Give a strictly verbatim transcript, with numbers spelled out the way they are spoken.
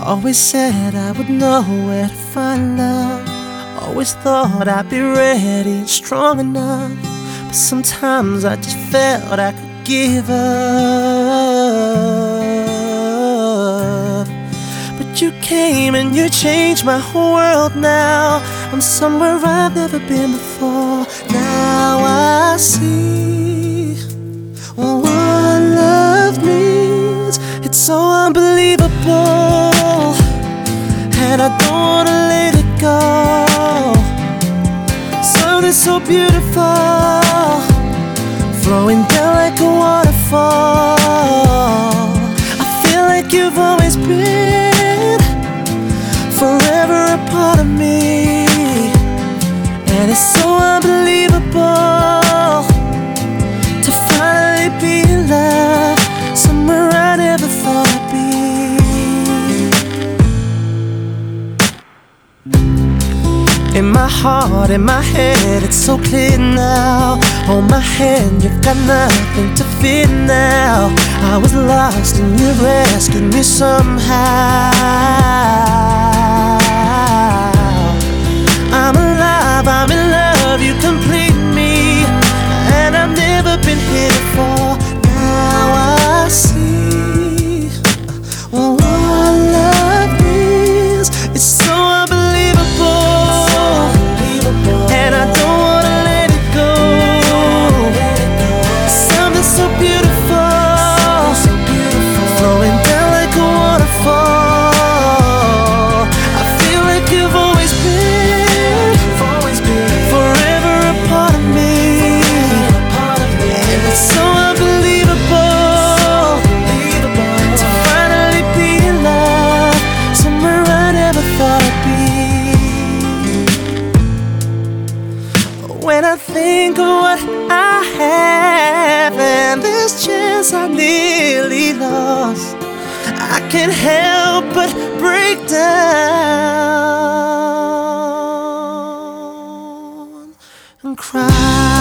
Always said I would know where to find love. Always thought I'd be ready and strong enough. But sometimes I just felt I could give up. But you came and you changed my whole world now. I'm somewhere I've never been before. Now I see what love means. It's so unbelievable, and I don't wanna let it go. Something so beautiful, flowing down like a waterfall. I feel like you've always been forever a part of me, and it's so unbelievable to finally be in love, somewhere I never thought I'd be. In my heart, in my head, it's so clear now. Hold my hand, you've got nothing to fear now. I was lost and you rescued me somehow. I'm alive, I'm in love, you complete me, and I've never been here before. Now I see what love means. It's so unbelievable, and I don't wanna let it go. Something so beautiful, flowing down like a waterfall. I feel like you've always been forever a part of me, and it's so unbelievable to finally be in love, somewhere I never thought I'd be. When I think of what I have and this chance I nearly lost, I can't help but break down and cry.